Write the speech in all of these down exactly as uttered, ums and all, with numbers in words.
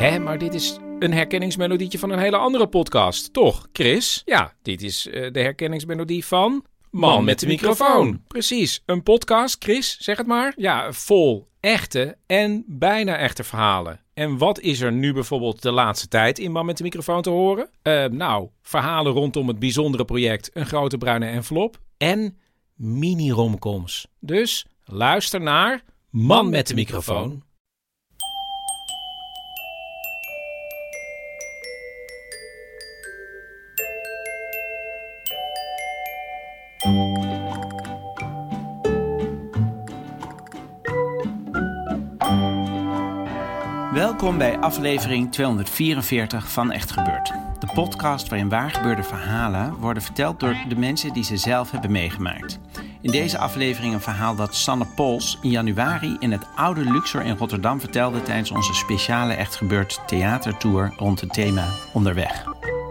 Hé, maar dit is een herkenningsmelodietje van een hele andere podcast, toch, Chris? Ja, dit is uh, de herkenningsmelodie van Man met de microfoon. Precies, een podcast, Chris, zeg het maar. Ja, vol echte en bijna echte verhalen. En wat is er nu bijvoorbeeld de laatste tijd in Man met de microfoon te horen? Uh, nou, verhalen rondom het bijzondere project Een Grote Bruine Envelop en mini-romcoms. Dus luister naar Man met de microfoon. Welkom bij aflevering tweehonderdvierenveertig van Echt Gebeurd. De podcast waarin waargebeurde verhalen worden verteld door de mensen die ze zelf hebben meegemaakt. In deze aflevering een verhaal dat Sanne Pols in januari in het oude Luxor in Rotterdam vertelde tijdens onze speciale Echt Gebeurd theatertour rond het thema Onderweg.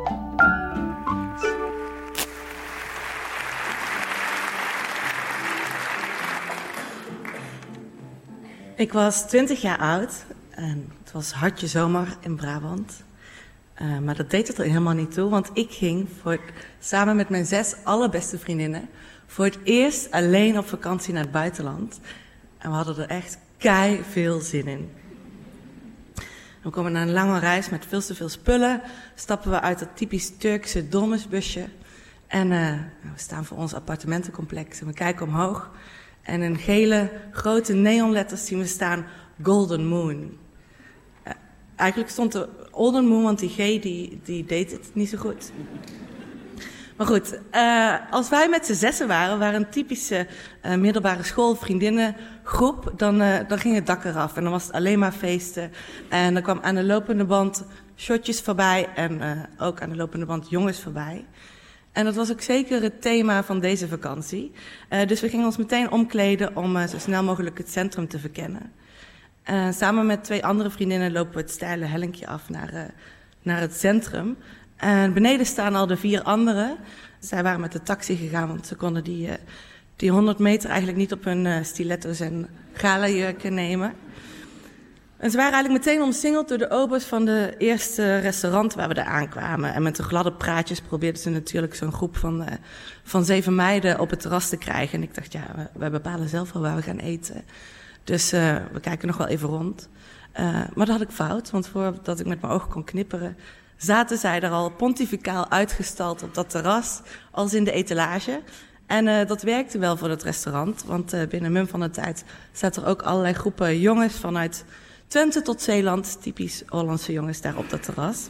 Ik was twintig jaar oud en het was hartje zomer in Brabant. Uh, maar dat deed het er helemaal niet toe, want ik ging voor, samen met mijn zes allerbeste vriendinnen voor het eerst alleen op vakantie naar het buitenland. En we hadden er echt kei veel zin in. We komen na een lange reis met veel te veel spullen, stappen we uit dat typisch Turkse dolmusbusje. En uh, we staan voor ons appartementencomplex en we kijken omhoog. En in gele, grote neonletters zien we staan Golden Moon. Uh, eigenlijk stond er Olden Moon, want die G die, die deed het niet zo goed. Maar goed, uh, als wij met z'n zessen waren, waren een typische uh, middelbare school vriendinnengroep, dan, uh, dan ging het dak eraf. En dan was het alleen maar feesten. En dan kwam aan de lopende band shotjes voorbij en uh, ook aan de lopende band jongens voorbij. En dat was ook zeker het thema van deze vakantie. Uh, dus we gingen ons meteen omkleden om uh, zo snel mogelijk het centrum te verkennen. Uh, samen met twee andere vriendinnen lopen we het steile hellinkje af naar, uh, naar het centrum. En beneden staan al de vier anderen. Zij waren met de taxi gegaan, want ze konden die, uh, die honderd meter eigenlijk niet op hun uh, stiletto's en galajurken nemen. En ze waren eigenlijk meteen omsingeld door de obers van de eerste restaurant waar we daar aankwamen. En met de gladde praatjes probeerden ze natuurlijk zo'n groep van, uh, van zeven meiden op het terras te krijgen. En ik dacht, ja, we, we bepalen zelf wel waar we gaan eten. Dus uh, we kijken nog wel even rond. Uh, maar dat had ik fout, want voordat ik met mijn ogen kon knipperen, zaten zij er al pontificaal uitgestald op dat terras, als in de etalage. En uh, dat werkte wel voor het restaurant, want uh, binnen mum van de tijd zaten er ook allerlei groepen jongens vanuit Twente tot Zeeland, typisch Hollandse jongens daar op dat terras.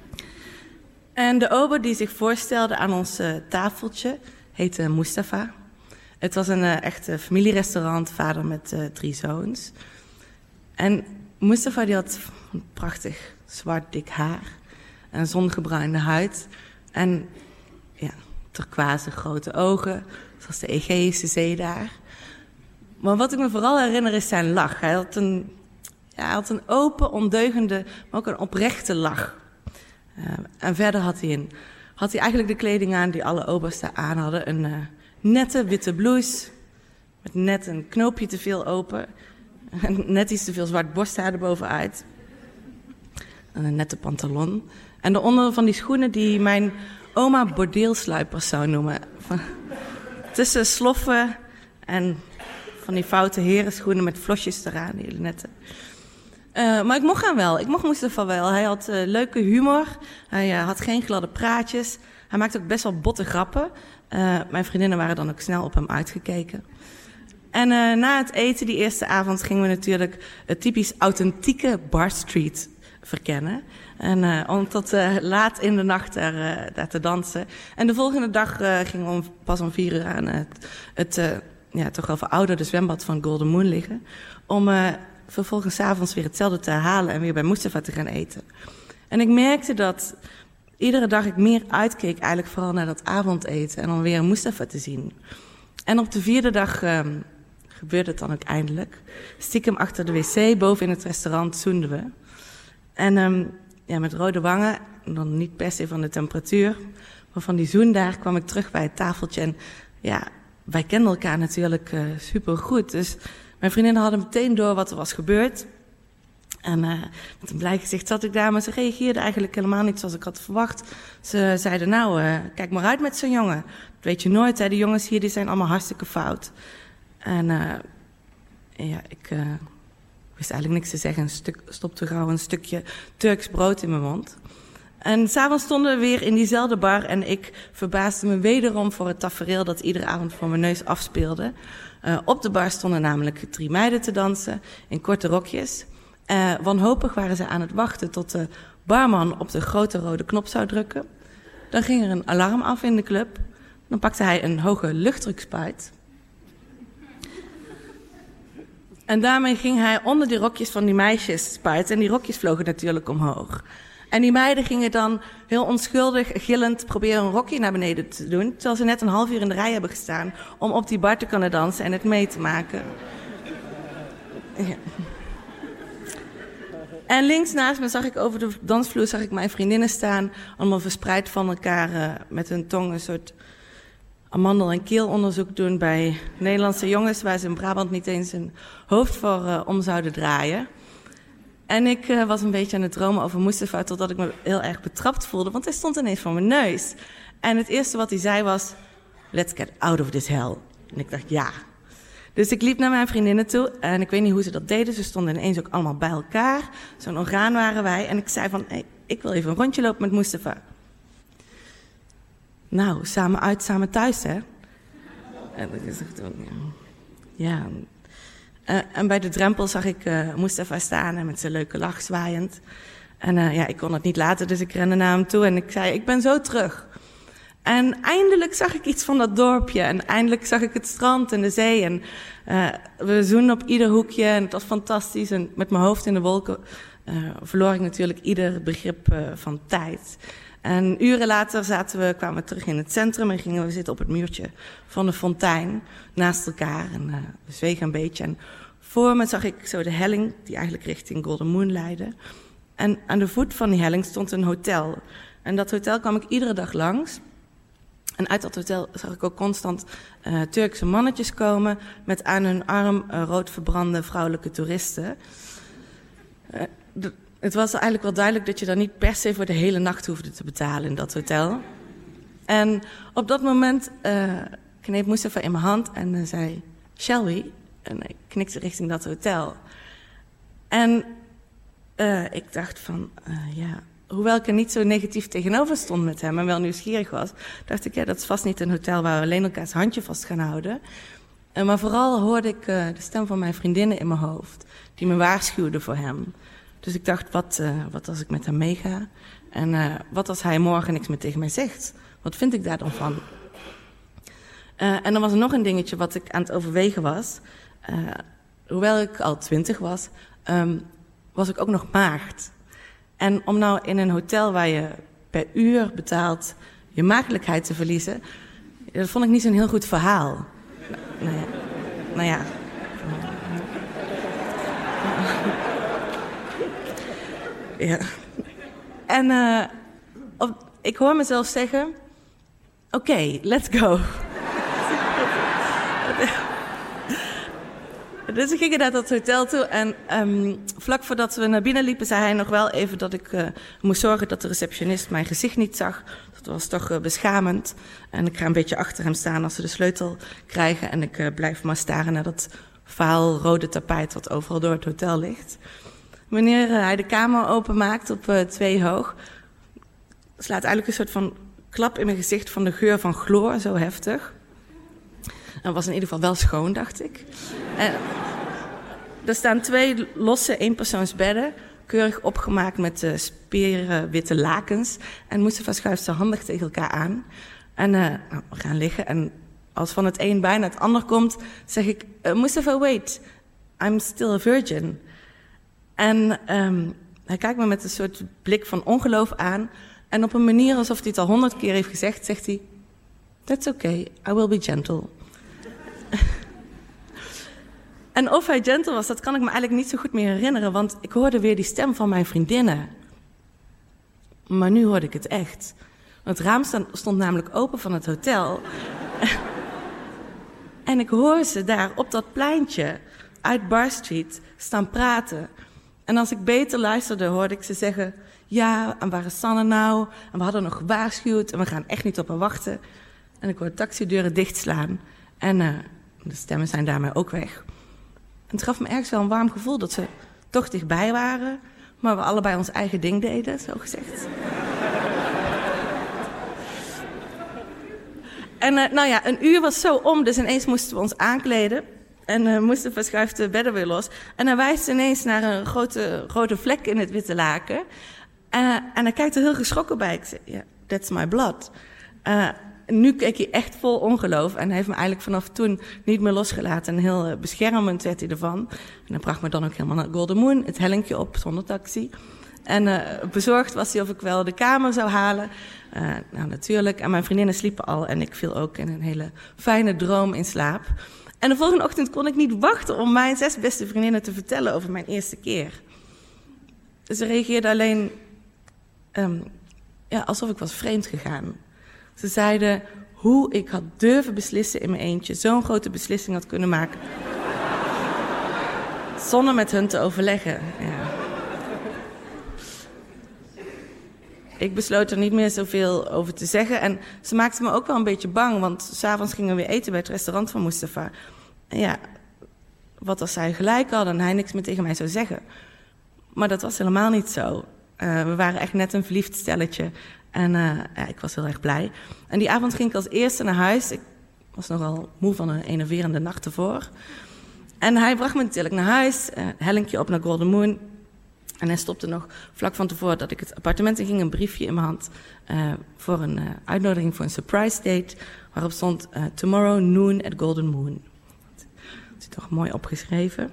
En de ober die zich voorstelde aan ons uh, tafeltje heette Mustafa. Het was een uh, echt familierestaurant, vader met uh, drie zoons. En Mustafa die had een prachtig zwart dik haar, een zongebruinde huid en ja, turquoise grote ogen, zoals de Egeïsche Zee daar. Maar wat ik me vooral herinner is zijn lach. Hij had een Ja, hij had een open, ondeugende, maar ook een oprechte lach. Uh, en verder had hij, een, had hij eigenlijk de kleding aan die alle obers daar aan hadden. Een uh, nette witte blouse, met net een knoopje te veel open. En net iets te veel zwart borsthaar erbovenuit. En een nette pantalon. En daaronder van die schoenen die mijn oma bordeelsluipers zou noemen. Van, tussen sloffen en van die foute herenschoenen met vlosjes eraan, die nette. Uh, maar ik mocht hem wel. Ik mocht Mustafa wel. Hij had uh, leuke humor. Hij uh, had geen gladde praatjes. Hij maakte ook best wel botte grappen. Uh, mijn vriendinnen waren dan ook snel op hem uitgekeken. En uh, na het eten die eerste avond gingen we natuurlijk het typisch authentieke Bar Street verkennen. En uh, om tot uh, laat in de nacht daar, uh, daar te dansen. En de volgende dag uh, gingen we om, pas om vier uur aan het, het uh, ja, toch wel verouderde zwembad van Golden Moon liggen. Om Uh, vervolgens 's avonds weer hetzelfde te herhalen en weer bij Mustafa te gaan eten. En ik merkte dat iedere dag ik meer uitkeek eigenlijk vooral naar dat avondeten en dan weer Mustafa te zien. En op de vierde dag um, gebeurde het dan ook eindelijk. Stiekem achter de wc, boven in het restaurant, zoenden we. En um, ja, met rode wangen, dan niet per se van de temperatuur, maar van die zoen daar kwam ik terug bij het tafeltje. En ja, wij kenden elkaar natuurlijk uh, supergoed, dus mijn vriendinnen hadden meteen door wat er was gebeurd. En uh, met een blij gezicht zat ik daar, maar ze reageerden eigenlijk helemaal niet zoals ik had verwacht. Ze zeiden, nou, uh, kijk maar uit met zo'n jongen. Dat weet je nooit, hè. De jongens hier die zijn allemaal hartstikke fout. En uh, ja, ik uh, wist eigenlijk niks te zeggen. Een stuk, stopte gauw een stukje Turks brood in mijn mond. En s'avonds stonden we weer in diezelfde bar en ik verbaasde me wederom voor het tafereel dat iedere avond voor mijn neus afspeelde. Uh, op de bar stonden namelijk drie meiden te dansen in korte rokjes. Uh, wanhopig waren ze aan het wachten tot de barman op de grote rode knop zou drukken. Dan ging er een alarm af in de club. Dan pakte hij een hoge luchtdrukspuit. En daarmee ging hij onder die rokjes van die meisjes spuiten. En die rokjes vlogen natuurlijk omhoog. En die meiden gingen dan heel onschuldig, gillend proberen een rokje naar beneden te doen. Terwijl ze net een half uur in de rij hebben gestaan om op die bar te kunnen dansen en het mee te maken. Ja. En links naast me zag ik over de dansvloer zag ik mijn vriendinnen staan, allemaal verspreid van elkaar uh, met hun tong een soort amandel- en keelonderzoek doen bij Nederlandse jongens waar ze in Brabant niet eens een hoofd voor uh, om zouden draaien. En ik uh, was een beetje aan het dromen over Mustafa totdat ik me heel erg betrapt voelde, want hij stond ineens voor mijn neus. En het eerste wat hij zei was, let's get out of this hell. En ik dacht, ja. Dus ik liep naar mijn vriendinnen toe en ik weet niet hoe ze dat deden. Ze stonden ineens ook allemaal bij elkaar. Zo'n orgaan waren wij. En ik zei van, hey, ik wil even een rondje lopen met Mustafa. Nou, samen uit, samen thuis, hè? En ik dacht, ja. Uh, en bij de drempel zag ik uh, Mustafa staan en met zijn leuke lach zwaaiend. En uh, ja, ik kon het niet laten, dus ik rende naar hem toe en ik zei, ik ben zo terug. En eindelijk zag ik iets van dat dorpje. En eindelijk zag ik het strand en de zee. En uh, we zoenden op ieder hoekje en het was fantastisch. En met mijn hoofd in de wolken uh, verloor ik natuurlijk ieder begrip uh, van tijd. En uren later zaten we, kwamen we terug in het centrum en gingen we zitten op het muurtje van de fontein naast elkaar. En uh, we zwegen een beetje. En voor me zag ik zo de helling die eigenlijk richting Golden Moon leidde. En aan de voet van die helling stond een hotel. En dat hotel kwam ik iedere dag langs. En uit dat hotel zag ik ook constant uh, Turkse mannetjes komen met aan hun arm uh, rood verbrande vrouwelijke toeristen. Uh, d- het was eigenlijk wel duidelijk dat je dan niet per se voor de hele nacht hoefde te betalen in dat hotel. En op dat moment uh, kneep Mustafa in mijn hand en uh, zei, shall we? En ik knikte richting dat hotel. En uh, ik dacht van, uh, ja... Hoewel ik er niet zo negatief tegenover stond met hem en wel nieuwsgierig was, dacht ik, ja, dat is vast niet een hotel waar we alleen elkaars handje vast gaan houden. Uh, maar vooral hoorde ik uh, de stem van mijn vriendinnen in mijn hoofd, die me waarschuwden voor hem. Dus ik dacht, wat, uh, wat als ik met hem meega? En uh, wat als hij morgen niks meer tegen mij zegt? Wat vind ik daar dan van? Uh, en dan was er nog een dingetje wat ik aan het overwegen was. Uh, hoewel ik al twintig was, um, was ik ook nog maagd. En om nou in een hotel waar je per uur betaalt je maagdelijkheid te verliezen, dat vond ik niet zo'n heel goed verhaal. Nou, nou ja. Nou ja. Ja. En uh, op, ik hoor mezelf zeggen, oké, okay, let's go. Dus we gingen naar dat hotel toe en um, vlak voordat we naar binnen liepen, zei hij nog wel even dat ik uh, moest zorgen dat de receptionist mijn gezicht niet zag. Dat was toch uh, beschamend. En ik ga een beetje achter hem staan als we de sleutel krijgen en ik uh, blijf maar staren naar dat vaal rode tapijt wat overal door het hotel ligt. Wanneer uh, hij de kamer openmaakt op uh, twee hoog, slaat eigenlijk een soort van klap in mijn gezicht van de geur van chloor, zo heftig. En was in ieder geval wel schoon, dacht ik. En er staan twee losse eenpersoonsbedden, keurig opgemaakt met uh, speren witte lakens. En Mustafa schuift ze handig tegen elkaar aan. En uh, nou, we gaan liggen. En als van het een bijna het ander komt, zeg ik, uh, Mustafa, wait, I'm still a virgin. En um, hij kijkt me met een soort blik van ongeloof aan. En op een manier alsof hij het al honderd keer heeft gezegd, zegt hij, that's okay, I will be gentle. En of hij gentle was, dat kan ik me eigenlijk niet zo goed meer herinneren, want ik hoorde weer die stem van mijn vriendinnen. Maar nu hoorde ik het echt. Het raam stond namelijk open van het hotel. En ik hoor ze daar op dat pleintje uit Bar Street staan praten. En als ik beter luisterde, hoorde ik ze zeggen... ja, en waar is Sanne nou? En we hadden nog gewaarschuwd en we gaan echt niet op haar wachten. En ik hoorde taxideuren dichtslaan. En uh, de stemmen zijn daarmee ook weg. En het gaf me ergens wel een warm gevoel dat ze toch dichtbij waren... maar we allebei ons eigen ding deden, zo gezegd. En uh, nou ja, een uur was zo om, dus ineens moesten we ons aankleden... En uh, Mustafa schuift de bedden weer los. En hij wijst ineens naar een grote rode vlek in het witte laken. Uh, en hij kijkt er heel geschrokken bij. Ik zeg, yeah, that's my blood. Uh, nu keek hij echt vol ongeloof. En hij heeft me eigenlijk vanaf toen niet meer losgelaten. En heel uh, beschermend werd hij ervan. En hij bracht me dan ook helemaal naar Golden Moon. Het hellinkje op, zonder taxi. En uh, bezorgd was hij of ik wel de kamer zou halen. Uh, nou, natuurlijk. En mijn vriendinnen sliepen al. En ik viel ook in een hele fijne droom in slaap. En de volgende ochtend kon ik niet wachten om mijn zes beste vriendinnen te vertellen over mijn eerste keer. Ze reageerden alleen um, ja, alsof ik was vreemd gegaan. Ze zeiden hoe ik had durven beslissen in mijn eentje, zo'n grote beslissing had kunnen maken. Zonder met hun te overleggen. Ja. Ik besloot er niet meer zoveel over te zeggen. En ze maakten me ook wel een beetje bang, want 's avonds gingen we weer eten bij het restaurant van Mustafa. En ja, wat als zij gelijk hadden en hij niks meer tegen mij zou zeggen. Maar dat was helemaal niet zo. Uh, we waren echt net een verliefd stelletje. En uh, ja, ik was heel erg blij. En die avond ging ik als eerste naar huis. Ik was nogal moe van een enerverende nacht ervoor. En hij bracht me natuurlijk naar huis. Uh, hellinkje op naar Golden Moon. En hij stopte nog vlak van tevoren dat ik het appartement in ging, een briefje in mijn hand uh, voor een uh, uitnodiging voor een surprise date, waarop stond uh, tomorrow noon at Golden Moon. Dat is toch mooi opgeschreven.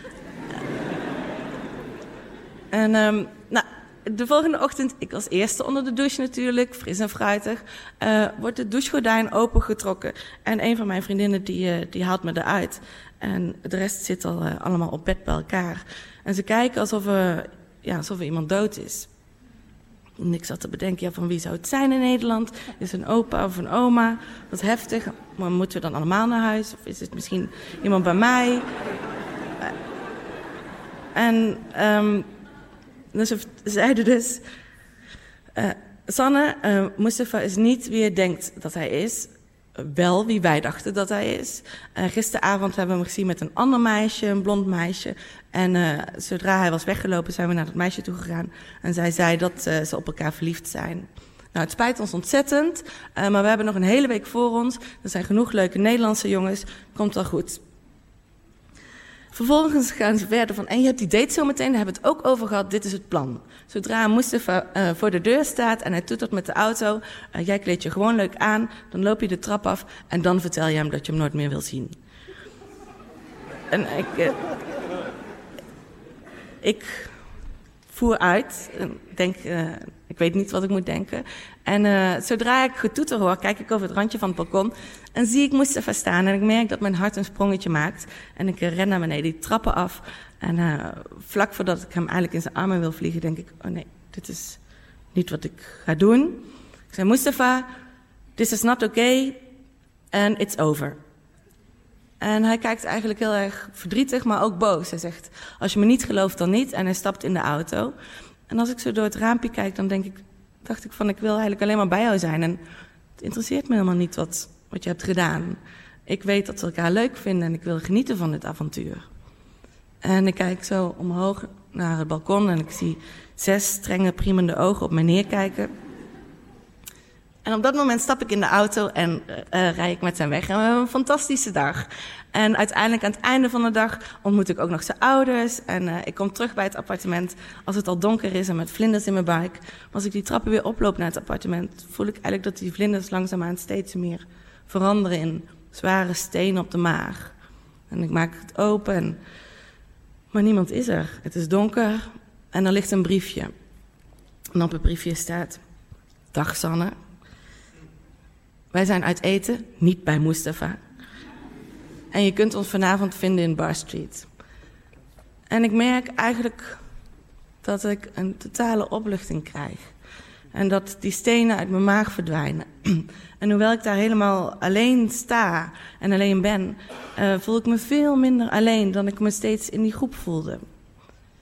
en um, nou, de volgende ochtend, ik als eerste onder de douche natuurlijk, fris en fruitig, uh, wordt de douchegordijn opengetrokken en een van mijn vriendinnen die, uh, die haalt me eruit. En de rest zit al uh, allemaal op bed bij elkaar. En ze kijken alsof er, ja, alsof er iemand dood is. En ik zat te bedenken, ja, van wie zou het zijn in Nederland? Is het een opa of een oma? Wat heftig. Maar moeten we dan allemaal naar huis? Of is het misschien iemand bij mij? En um, dus ze zeiden dus... Uh, Sanne, uh, Mustafa is niet wie je denkt dat hij is... wel wie wij dachten dat hij is. Uh, gisteravond hebben we hem gezien met een ander meisje, een blond meisje. En uh, zodra hij was weggelopen, zijn we naar dat meisje toe gegaan. En zij zei dat uh, ze op elkaar verliefd zijn. Nou, het spijt ons ontzettend, uh, maar we hebben nog een hele week voor ons. Er zijn genoeg leuke Nederlandse jongens. Komt wel goed. Vervolgens gaan ze verder van, en je hebt die date zo meteen, daar hebben we het ook over gehad, dit is het plan. Zodra Mustafa uh, voor de deur staat en hij toetert met de auto, uh, jij kleedt je gewoon leuk aan, dan loop je de trap af en dan vertel je hem dat je hem nooit meer wil zien. En ik, uh, ik voer uit, en denk, uh, ik weet niet wat ik moet denken. En uh, zodra ik getoeter hoor, kijk ik over het randje van het balkon en zie ik Mustafa staan en ik merk dat mijn hart een sprongetje maakt. En ik uh, ren naar beneden, die trappen af. En uh, vlak voordat ik hem eigenlijk in zijn armen wil vliegen, denk ik, oh nee, dit is niet wat ik ga doen. Ik zei, Mustafa, this is not okay and it's over. En hij kijkt eigenlijk heel erg verdrietig, maar ook boos. Hij zegt, als je me niet gelooft, dan niet. En hij stapt in de auto. En als ik zo door het raampje kijk, dan denk ik, dacht ik van, ik wil eigenlijk alleen maar bij jou zijn. En het interesseert me helemaal niet wat, wat je hebt gedaan. Ik weet dat we elkaar leuk vinden en ik wil genieten van dit avontuur. En ik kijk zo omhoog naar het balkon en ik zie zes strenge, priemende ogen op mij neerkijken. En op dat moment stap ik in de auto en uh, rij ik met hem weg. En we hebben een fantastische dag. En uiteindelijk aan het einde van de dag ontmoet ik ook nog zijn ouders. En uh, ik kom terug bij het appartement als het al donker is en met vlinders in mijn buik. Maar als ik die trappen weer oploop naar het appartement, voel ik eigenlijk dat die vlinders langzaamaan steeds meer veranderen in zware stenen op de maag. En ik maak het open, en... maar niemand is er. Het is donker en er ligt een briefje. En op het briefje staat, dag Sanne. Wij zijn uit eten, niet bij Mustafa. En je kunt ons vanavond vinden in Bar Street. En ik merk eigenlijk dat ik een totale opluchting krijg. En dat die stenen uit mijn maag verdwijnen. En hoewel ik daar helemaal alleen sta en alleen ben, uh, voel ik me veel minder alleen dan ik me steeds in die groep voelde.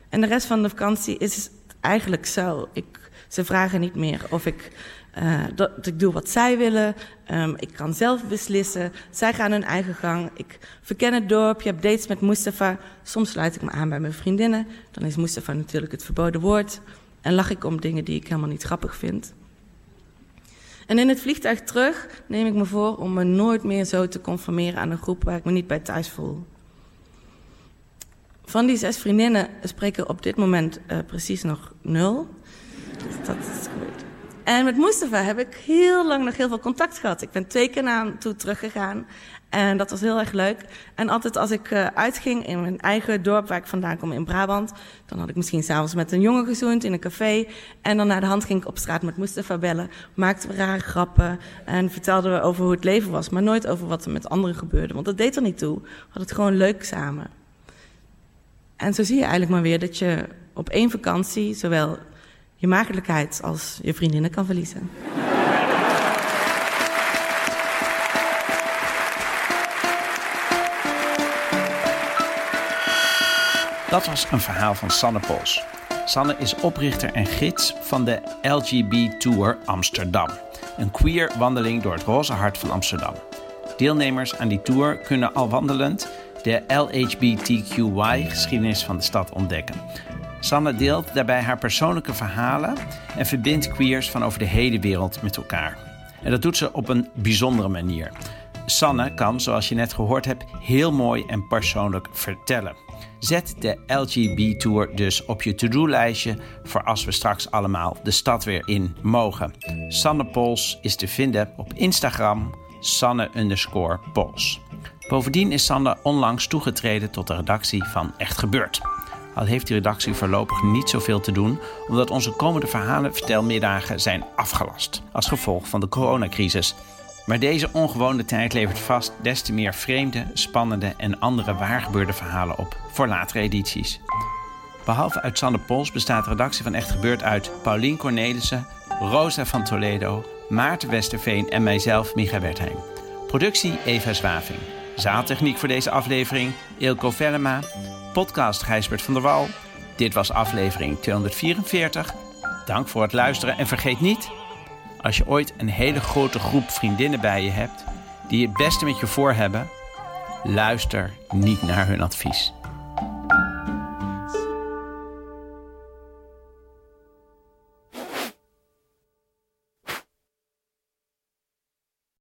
En de rest van de vakantie is het eigenlijk zo. Ik, ze vragen niet meer of ik, uh, dat ik doe wat zij willen. Um, ik kan zelf beslissen. Zij gaan hun eigen gang. Ik verken het dorp. Je hebt dates met Mustafa. Soms sluit ik me aan bij mijn vriendinnen. Dan is Mustafa natuurlijk het verboden woord. En lach ik om dingen die ik helemaal niet grappig vind. En in het vliegtuig terug neem ik me voor om me nooit meer zo te conformeren aan een groep waar ik me niet bij thuis voel. Van die zes vriendinnen spreken er op dit moment uh, precies nog nul. Dus dat is goed. En met Mustafa heb ik heel lang nog heel veel contact gehad. Ik ben twee keer naar hem toe teruggegaan. En dat was heel erg leuk. En altijd als ik uh, uitging in mijn eigen dorp, waar ik vandaan kom in Brabant, dan had ik misschien s'avonds met een jongen gezoend in een café. En dan naar de hand ging ik op straat met Mustafa bellen. Maakten we rare grappen en vertelden we over hoe het leven was. Maar nooit over wat er met anderen gebeurde. Want dat deed er niet toe. We hadden het gewoon leuk samen. En zo zie je eigenlijk maar weer dat je op één vakantie zowel je maagdelijkheid als je vriendinnen kan verliezen. Dat was een verhaal van Sanne Pols. Sanne is oprichter en gids van de L G B Tour Amsterdam. Een queer wandeling door het roze hart van Amsterdam. Deelnemers aan die tour kunnen al wandelend de L H B T Q Y-geschiedenis van de stad ontdekken. Sanne deelt daarbij haar persoonlijke verhalen en verbindt queers van over de hele wereld met elkaar. En dat doet ze op een bijzondere manier. Sanne kan, zoals je net gehoord hebt, heel mooi en persoonlijk vertellen. Zet de L G B Tour dus op je to-do-lijstje voor als we straks allemaal de stad weer in mogen. Sanne Pols is te vinden op Instagram, Sanne underscore Pols. Bovendien is Sanne onlangs toegetreden tot de redactie van Echt Gebeurd. Al heeft die redactie voorlopig niet zoveel te doen, omdat onze komende verhalenvertelmiddagen zijn afgelast als gevolg van de coronacrisis. Maar deze ongewone tijd levert vast des te meer vreemde, spannende en andere waargebeurde verhalen op voor latere edities. Behalve uit Sanne Pols bestaat de redactie van Echt Gebeurd uit Paulien Cornelissen, Rosa van Toledo, Maarten Westerveen en mijzelf, Micha Wertheim. Productie Eva Zwaving. Zaaltechniek voor deze aflevering Ilko Vellema. Podcast Gijsbert van der Wal. Dit was aflevering tweehonderdvierenveertig. Dank voor het luisteren en vergeet niet, als je ooit een hele grote groep vriendinnen bij je hebt die het beste met je voor hebben, luister niet naar hun advies.